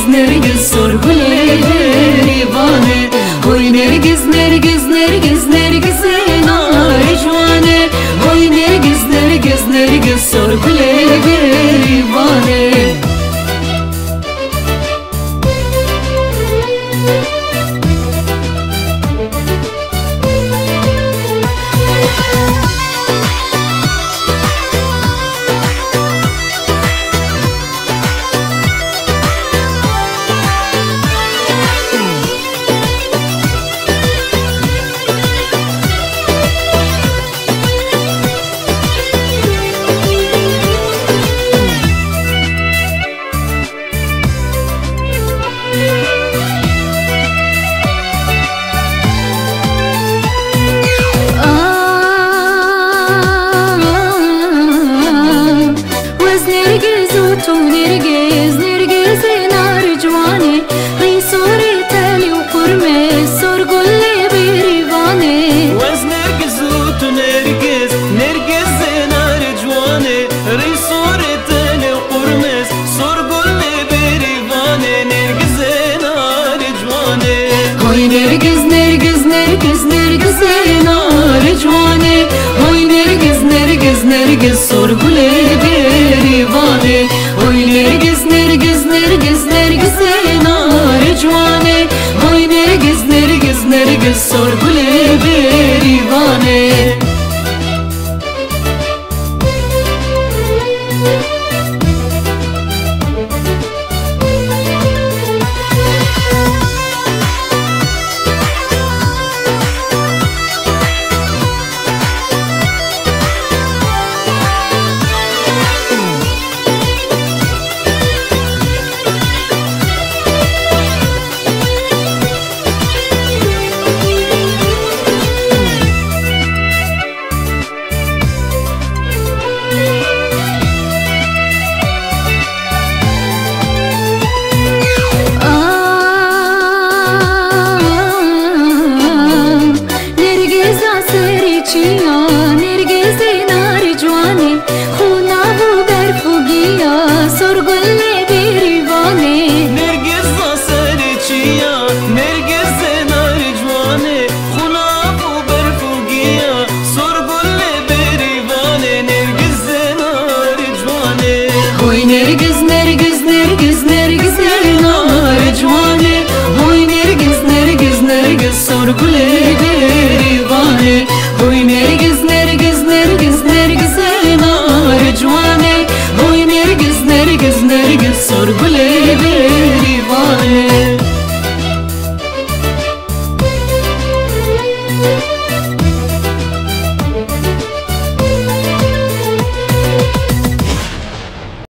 نرگز سرگل دیوانه وای نرگز نرگز نرگز نرگز نار جوانه وای نرگز نرگز نرگز سرگل دیوانه تو نرگز نرگز نار جوانه ای سوری تلی و قرمه سرگل بریوانه وز نرگز تو نرگز نرگز نار جوانه ای سوری تلی و قرمه سرگل بریوانه نرگز نار جوانه های نرگز نرگز نرگز نرگز نار جوانه های نرگز نرگز نرگز سرگل بریوانه وای نرگز نرگز نرگز نرگز نار جوانه وای نرگز نرگز نرگز سرگل بریوانه نرگز نار جوانه خونا و برف و گیا سرگل بریوانه نرگز سر چیا نرگز نار جوانه خونا و برف و گیا سرگل بریوانه نرگز نار جوانه وای نرگز نرگز نرگز نرگز نار جوانه وای نرگز نرگز نرگز سرگل بریوانه وای نرگز نرگز نرگز نرگز نار جوانه وای نرگز نرگز نرگز سرگل